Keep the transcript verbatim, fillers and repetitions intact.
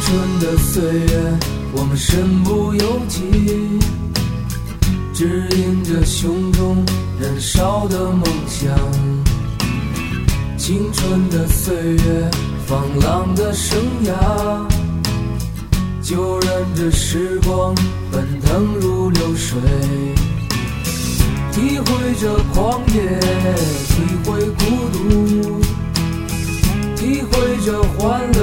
春的岁月，我们身不由己，指引着胸中燃烧的梦想。青春的岁月，放浪的生涯，就任着时光奔腾如流水，体会着狂野，体会孤独，体会着欢乐，